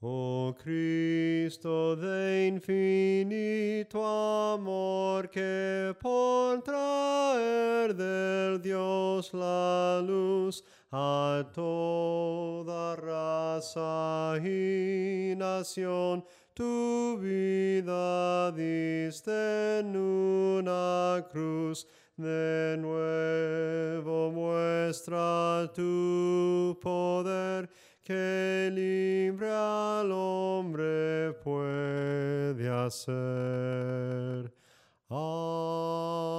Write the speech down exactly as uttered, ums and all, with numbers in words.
Oh Cristo de infinito amor, que por traer del Dios la luz a toda raza y nación, tu vida diste en una cruz. De nuevo muestra tu poder, que libre al hombre puede hacer. Amén.